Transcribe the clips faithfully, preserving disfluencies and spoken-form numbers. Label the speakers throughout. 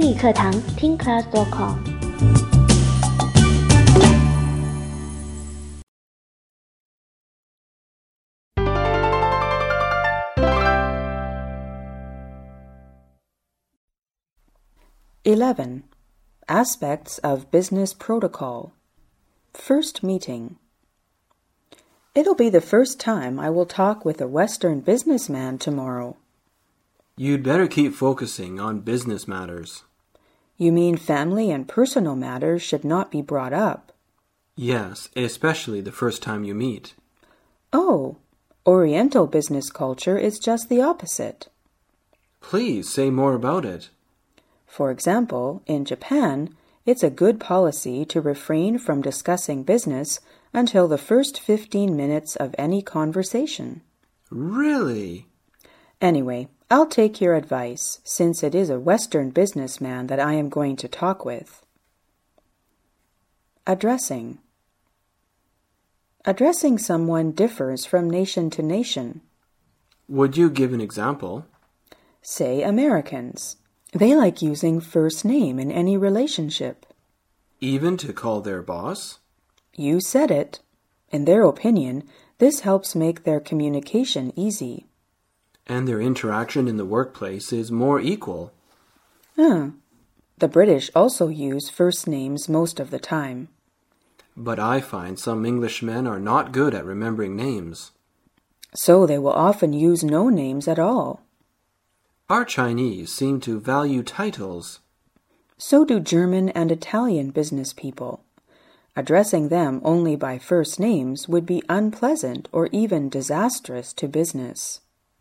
Speaker 1: 英语课堂听 class dot com。
Speaker 2: eleven. Aspects of Business Protocol. First meeting. It'll be the first time I will talk with a Western businessman tomorrow.
Speaker 3: You'd better keep focusing on business matters.
Speaker 2: You mean family and personal matters should not be brought up?
Speaker 3: Yes, especially the first time you meet.
Speaker 2: Oh, Oriental business culture is just the opposite.
Speaker 3: Please say more about it.
Speaker 2: For example, in Japan, it's a good policy to refrain from discussing business until the first fifteen minutes of any conversation.
Speaker 3: Really?
Speaker 2: Anyway, I'll take your advice, since it is a Western businessman that I am going to talk with. Addressing. Addressing someone differs from nation to nation.
Speaker 3: Would you give an example?
Speaker 2: Say Americans. They like using first name in any relationship.
Speaker 3: Even to call their boss?
Speaker 2: You said it. In their opinion, this helps make their communication easy.
Speaker 3: And their interaction in the workplace is more equal.
Speaker 2: Huh. The British also use first names most of the time.
Speaker 3: But I find some Englishmen are not good at remembering names.
Speaker 2: So they will often use no names at all.
Speaker 3: Our Chinese seem to value titles.
Speaker 2: So do German and Italian business people. Addressing them only by first names would be unpleasant or even disastrous to business.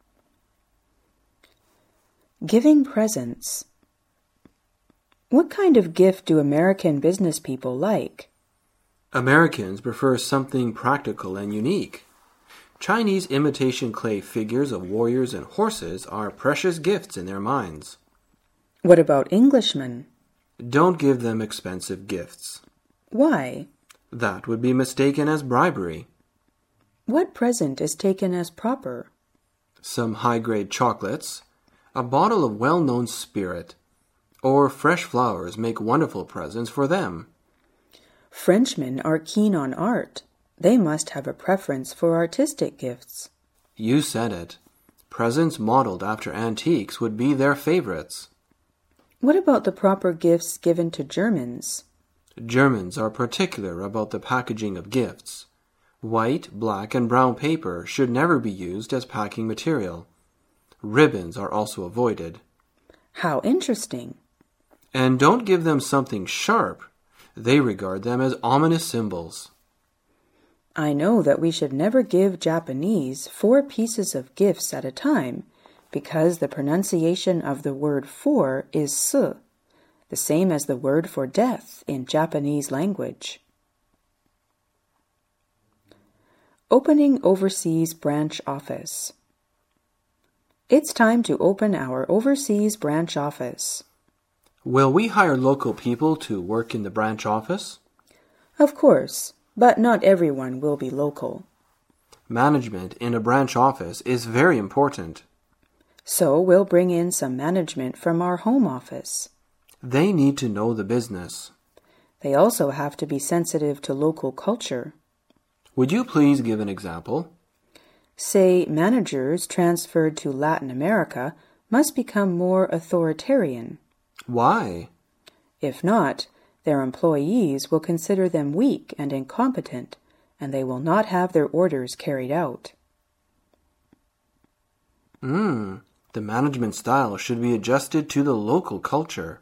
Speaker 2: Giving presents. What kind of gift do American business people like?
Speaker 3: Americans prefer something practical and unique. Chinese imitation clay figures of warriors and horses are precious gifts in their minds.
Speaker 2: What about Englishmen?
Speaker 3: Don't give them expensive gifts.
Speaker 2: Why?
Speaker 3: That would be mistaken as bribery.
Speaker 2: What present is taken as proper?
Speaker 3: Some high-grade chocolates, a bottle of well-known spirit, or fresh flowers make wonderful presents for them.
Speaker 2: Frenchmen are keen on art. They must have a preference for artistic gifts.
Speaker 3: You said it. Presents modeled after antiques would be their favorites.
Speaker 2: What about the proper gifts given to Germans?
Speaker 3: Germans are particular about the packaging of gifts. White, black, and brown paper should never be used as packing material. Ribbons are also avoided.
Speaker 2: How interesting.
Speaker 3: And don't give them something sharp. They regard them as ominous symbols.
Speaker 2: I know that we should never give Japanese four pieces of gifts at a time because the pronunciation of the word four is su, the same as the word for death in Japanese language. Opening overseas branch office. It's time to open our overseas branch office.
Speaker 3: Will we hire local people to work in the branch office?
Speaker 2: Of course, but not everyone will be local.
Speaker 3: Management in a branch office is very important.
Speaker 2: So we'll bring in some management from our home office.
Speaker 3: They need to know the business.
Speaker 2: They also have to be sensitive to local culture.
Speaker 3: Would you please give an example?
Speaker 2: Say managers transferred to Latin America must become more authoritarian.
Speaker 3: Why?
Speaker 2: If not, their employees will consider them weak and incompetent, and they will not have their orders carried out.
Speaker 3: Hmm, the management style should be adjusted to the local culture.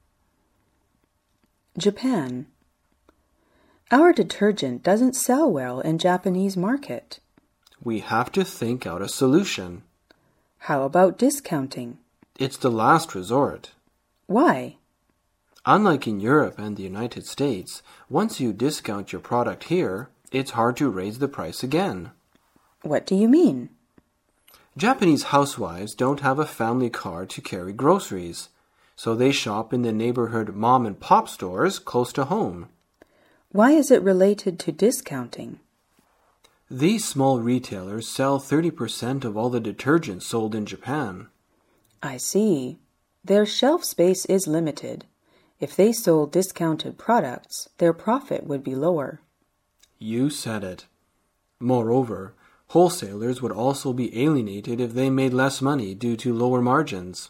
Speaker 2: Japan. Our detergent doesn't sell well in Japanese market.
Speaker 3: We have to think out a solution.
Speaker 2: How about discounting?
Speaker 3: It's the last resort.
Speaker 2: Why?
Speaker 3: Unlike in Europe and the United States, once you discount your product here, it's hard to raise the price again.
Speaker 2: What do you mean?
Speaker 3: Japanese housewives don't have a family car to carry groceries, so they shop in the neighborhood mom-and-pop stores close to home.
Speaker 2: Why is it related to discounting?
Speaker 3: These small retailers sell thirty percent of all the detergents sold in Japan.
Speaker 2: I see. Their shelf space is limited. If they sold discounted products, their profit would be lower.
Speaker 3: You said it. Moreover, wholesalers would also be alienated if they made less money due to lower margins.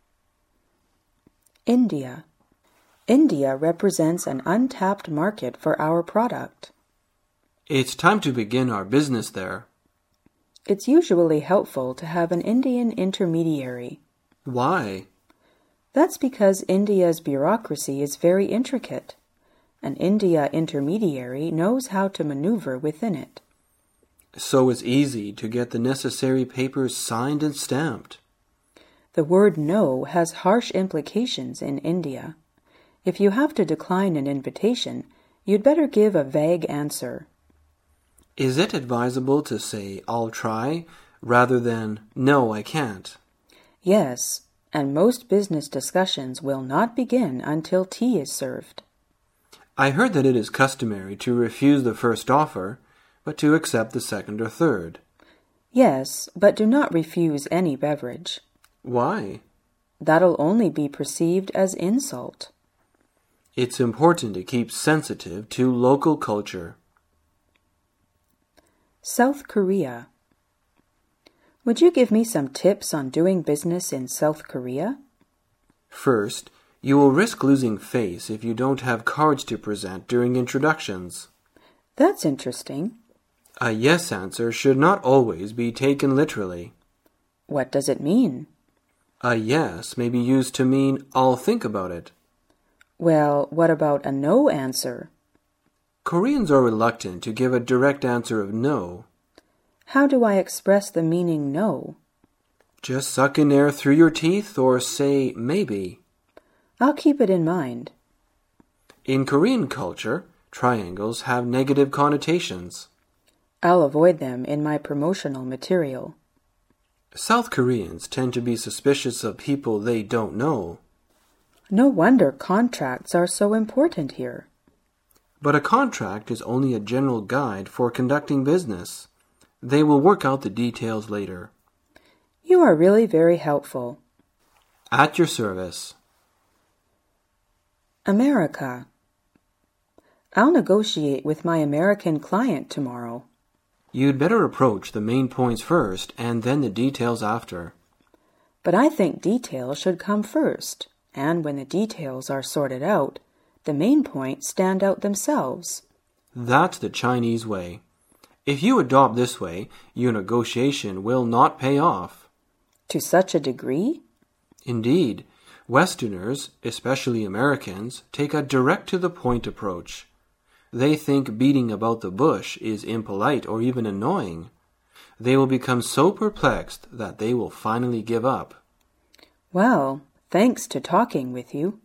Speaker 2: India. India represents an untapped market for our product.
Speaker 3: It's time to begin our business there.
Speaker 2: It's usually helpful to have an Indian intermediary.
Speaker 3: Why?
Speaker 2: That's because India's bureaucracy is very intricate. An India intermediary knows how to maneuver within it.
Speaker 3: So it's easy to get the necessary papers signed and stamped.
Speaker 2: The word no has harsh implications in India. If you have to decline an invitation, you'd better give a vague answer.
Speaker 3: Is it advisable to say, I'll try, rather than, no, I can't?
Speaker 2: Yes, and most business discussions will not begin until tea is served.
Speaker 3: I heard that it is customary to refuse the first offer, but to accept the second or third.
Speaker 2: Yes, but do not refuse any beverage.
Speaker 3: Why?
Speaker 2: That'll only be perceived as insult.
Speaker 3: It's important to keep sensitive to local culture.
Speaker 2: South Korea. Would you give me some tips on doing business in South Korea?
Speaker 3: First, you will risk losing face if you don't have cards to present during introductions.
Speaker 2: That's interesting.
Speaker 3: A yes answer should not always be taken literally.
Speaker 2: What does it mean?
Speaker 3: A yes may be used to mean, I'll think about it.
Speaker 2: Well, what about a no answer?
Speaker 3: Koreans are reluctant to give a direct answer of no.
Speaker 2: How do I express the meaning no?
Speaker 3: Just suck in air through your teeth or say maybe.
Speaker 2: I'll keep it in mind.
Speaker 3: In Korean culture, triangles have negative connotations.
Speaker 2: I'll avoid them in my promotional material.
Speaker 3: South Koreans tend to be suspicious of people they don't know.
Speaker 2: No wonder contracts are so important here.
Speaker 3: But a contract is only a general guide for conducting business. They will work out the details later.
Speaker 2: You are really very helpful.
Speaker 3: At your service.
Speaker 2: America. I'll negotiate with my American client tomorrow.
Speaker 3: You'd better approach the main points first and then the details after.
Speaker 2: But I think details should come first, and when the details are sorted out, the main points stand out themselves.
Speaker 3: That's the Chinese way. If you adopt this way, your negotiation will not pay off.
Speaker 2: To such a degree?
Speaker 3: Indeed, Westerners, especially Americans, take a direct-to-the-point approach. They think beating about the bush is impolite or even annoying. They will become so perplexed that they will finally give up.
Speaker 2: Well, thanks to talking with you.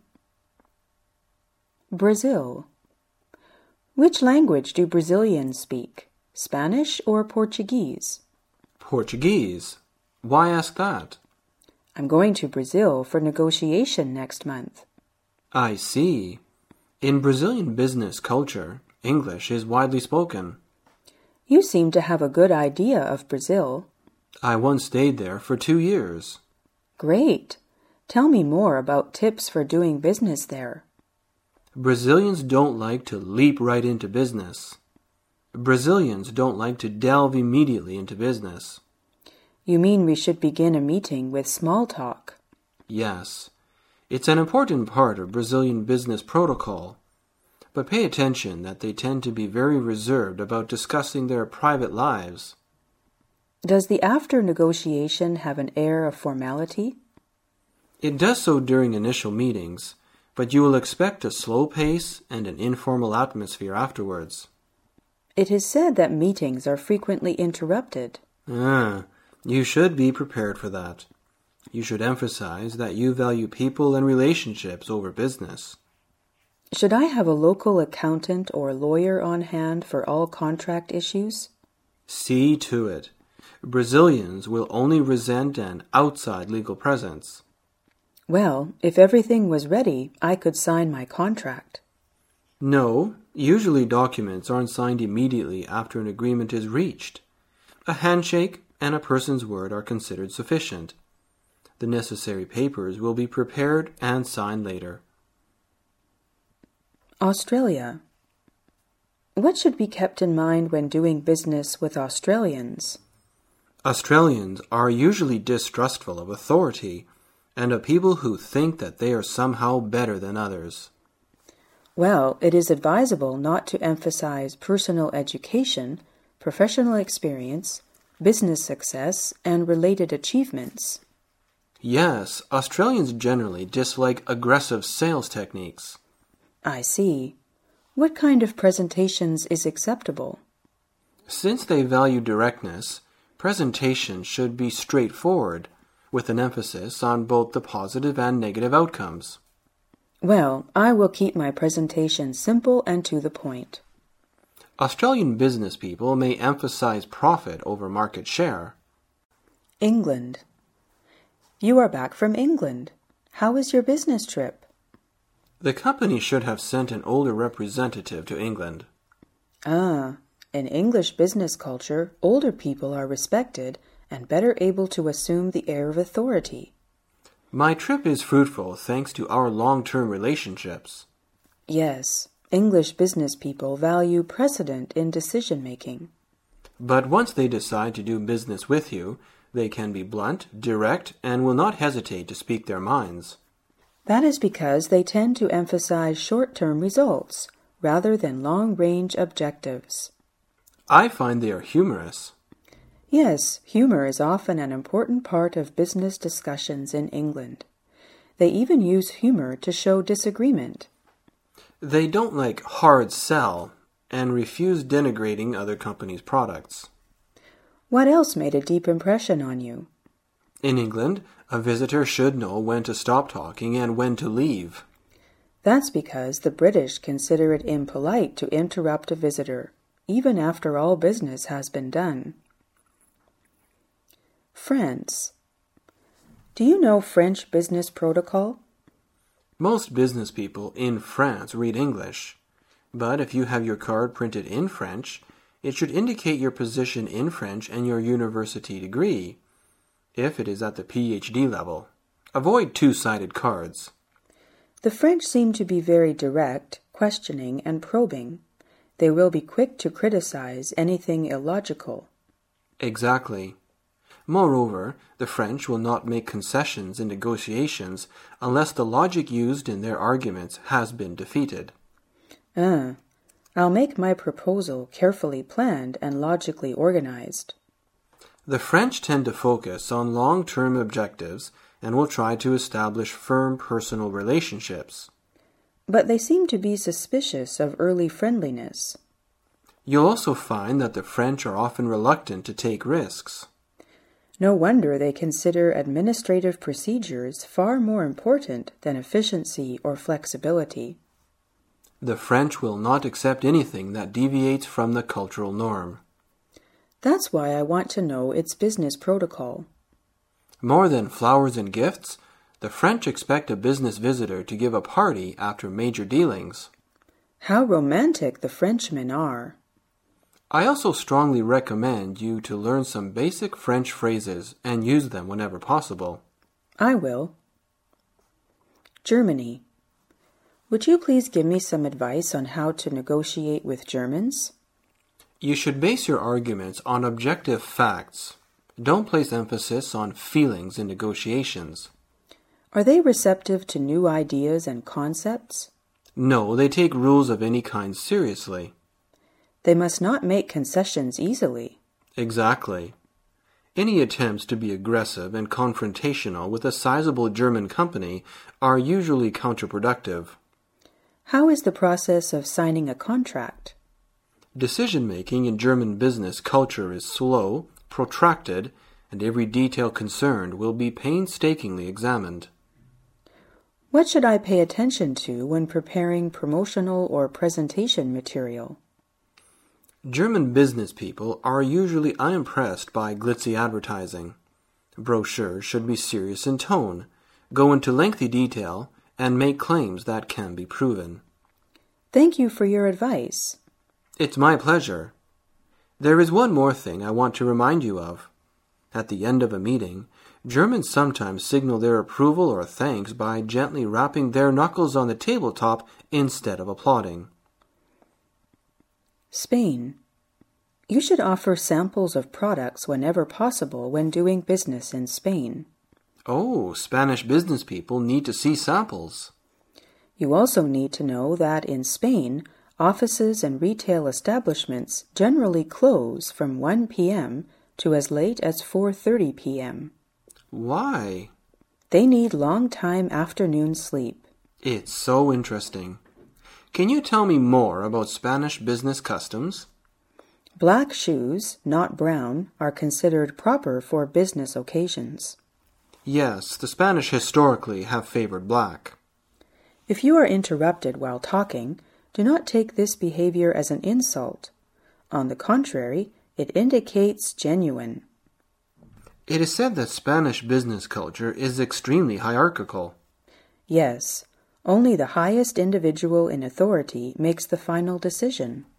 Speaker 2: Brazil. Which language do Brazilians speak? Spanish or Portuguese?
Speaker 3: Portuguese. Why ask that?
Speaker 2: I'm going to Brazil for negotiation next month.
Speaker 3: I see. In Brazilian business culture, English is widely spoken.
Speaker 2: You seem to have a good idea of Brazil.
Speaker 3: I once stayed there for two years.
Speaker 2: Great. Tell me more about tips for doing business there.
Speaker 3: Brazilians don't like to leap right into business. Brazilians don't like to delve immediately into business.
Speaker 2: You mean we should begin a meeting with small talk?
Speaker 3: Yes. It's an important part of Brazilian business protocol. But pay attention that they tend to be very reserved about discussing their private lives.
Speaker 2: Does the after negotiation have an air of formality?
Speaker 3: It does so during initial meetings, but you will expect a slow pace and an informal atmosphere afterwards.
Speaker 2: It is said that meetings are frequently interrupted.
Speaker 3: Ah, you should be prepared for that. You should emphasize that you value people and relationships over business.
Speaker 2: Should I have a local accountant or lawyer on hand for all contract issues?
Speaker 3: See to it. Brazilians will only resent an outside legal presence.
Speaker 2: Well, if everything was ready, I could sign my contract.
Speaker 3: No, usually documents aren't signed immediately after an agreement is reached. A handshake and a person's word are considered sufficient. The necessary papers will be prepared and signed later.
Speaker 2: Australia. What should be kept in mind when doing business with Australians?
Speaker 3: Australians are usually distrustful of authority and of people who think that they are somehow better than others.
Speaker 2: Well, it is advisable not to emphasize personal education, professional experience, business success, and related achievements.
Speaker 3: Yes, Australians generally dislike aggressive sales techniques.
Speaker 2: I see. What kind of presentations is acceptable?
Speaker 3: Since they value directness, presentation should be straightforward, with an emphasis on both the positive and negative outcomes.
Speaker 2: Well, I will keep my presentation simple and to the point.
Speaker 3: Australian business people may emphasize profit over market share.
Speaker 2: England. You are back from England. How was your business trip?
Speaker 3: The company should have sent an older representative to England.
Speaker 2: Ah, in English business culture, older people are respected and better able to assume the air of authority.
Speaker 3: My trip is fruitful thanks to our long-term relationships.
Speaker 2: Yes, English business people value precedent in decision-making.
Speaker 3: But once they decide to do business with you, they can be blunt, direct, and will not hesitate to speak their minds.
Speaker 2: That is because they tend to emphasize short-term results rather than long-range objectives.
Speaker 3: I find they are humorous.
Speaker 2: Yes, humor is often an important part of business discussions in England. They even use humor to show disagreement.
Speaker 3: They don't like hard sell and refuse denigrating other companies' products.
Speaker 2: What else made a deep impression on you?
Speaker 3: In England, a visitor should know when to stop talking and when to leave.
Speaker 2: That's because the British consider it impolite to interrupt a visitor, even after all business has been done. France. Do you know French business protocol?
Speaker 3: Most business people in France read English, but if you have your card printed in French, it should indicate your position in French and your university degree, if it is at the P H D level. Avoid two-sided cards.
Speaker 2: The French seem to be very direct, questioning, and probing. They will be quick to criticize anything illogical.
Speaker 3: Exactly. Moreover, the French will not make concessions in negotiations unless the logic used in their arguments has been defeated.
Speaker 2: Ah, I'll make my proposal carefully planned and logically organized.
Speaker 3: The French tend to focus on long-term objectives and will try to establish firm personal relationships.
Speaker 2: But they seem to be suspicious of early friendliness.
Speaker 3: You'll also find that the French are often reluctant to take risks.
Speaker 2: No wonder they consider administrative procedures far more important than efficiency or flexibility.
Speaker 3: The French will not accept anything that deviates from the cultural norm.
Speaker 2: That's why I want to know its business protocol.
Speaker 3: More than flowers and gifts, the French expect a business visitor to give a party after major dealings.
Speaker 2: How romantic the Frenchmen are.
Speaker 3: I also strongly recommend you to learn some basic French phrases and use them whenever possible.
Speaker 2: I will. Germany. Would you please give me some advice on how to negotiate with Germans?
Speaker 3: You should base your arguments on objective facts. Don't place emphasis on feelings in negotiations.
Speaker 2: Are they receptive to new ideas and concepts?
Speaker 3: No, they take rules of any kind seriously.
Speaker 2: They must not make concessions easily.
Speaker 3: Exactly. Any attempts to be aggressive and confrontational with a sizable German company are usually counterproductive.
Speaker 2: How is the process of signing a contract?
Speaker 3: Decision-making in German business culture is slow, protracted, and every detail concerned will be painstakingly examined.
Speaker 2: What should I pay attention to when preparing promotional or presentation material?
Speaker 3: German business people are usually unimpressed by glitzy advertising. Brochures should be serious in tone, go into lengthy detail, and make claims that can be proven.
Speaker 2: Thank you for your advice.
Speaker 3: It's my pleasure. There is one more thing I want to remind you of. At the end of a meeting, Germans sometimes signal their approval or thanks by gently rapping their knuckles on the tabletop instead of applauding.
Speaker 2: Spain. You should offer samples of products whenever possible when doing business in Spain.
Speaker 3: Oh, Spanish business people need to see samples.
Speaker 2: You also need to know that in Spain, offices and retail establishments generally close from one p.m. to as late as four thirty p.m.
Speaker 3: Why?
Speaker 2: They need long-time afternoon sleep.
Speaker 3: It's so interesting. Can you tell me more about Spanish business customs?
Speaker 2: Black shoes, not brown, are considered proper for business occasions.
Speaker 3: Yes, the Spanish historically have favored black.
Speaker 2: If you are interrupted while talking, do not take this behavior as an insult. On the contrary, it indicates genuine.
Speaker 3: It is said that Spanish business culture is extremely hierarchical.
Speaker 2: Yes, only the highest individual in authority makes the final decision.